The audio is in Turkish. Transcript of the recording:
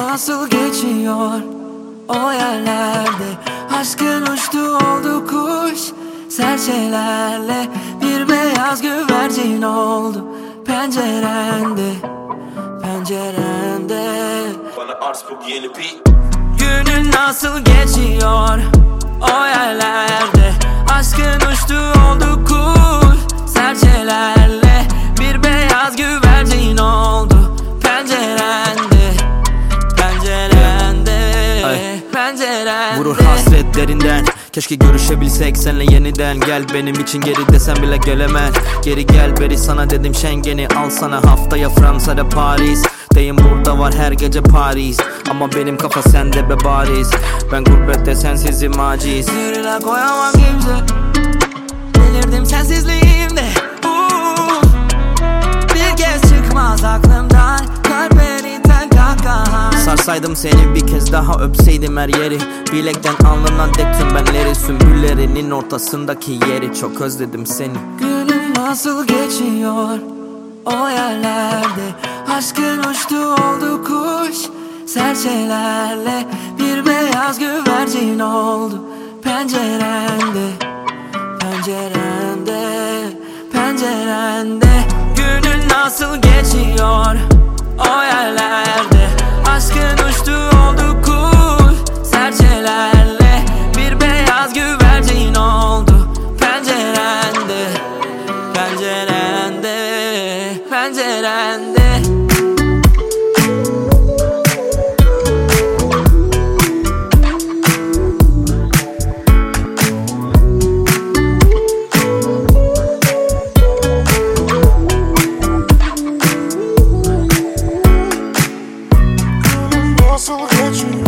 nasıl geçiyor o yerlerde? Aşkın uçtu oldu kuş serçelerle. Bir beyaz güvercin oldu pencerende, pencerende. Bana arz bu yeni beat. Günün nasıl geçiyor o yerlerde? Aşkın uçtu oldu kuş serçelerle. Bir beyaz güvercin oldu pencerende, pencerende, pencerende. Vurur hasret derinden. Keşke görüşebilsek senle yeniden. Gel benim için geri desem bile gelemez. Geri gel beri sana dedim Schengen'i al sana. Haftaya Fransa'da Paris. Deyim burada var her gece Paris. Ama benim kafa sende be bariz. Ben gurbette sensizim aciz. Sırla koyamam kimse. Delirdim sensizliğimde. Bir kez çıkmaz aklımdan kalberinden kahkaha. Sarsaydım seni bir kez daha öpseydim her yeri. Bilekten alnından dek tüm benleri. Sümbüllerinin ortasındaki yeri. Çok özledim seni. Günün nasıl geçiyor o yerlerde? Aşkın uçtu oldu kuş serçelerle. Bir beyaz güvercin oldu pencerende, pencerende, pencerende. Günün nasıl geçiyor o yerlerde? Aşkın uçtu oldu kuş serçelerle. Bir beyaz güvercin oldu pencerende, pencerende, pencerende. Nasıl geçiyor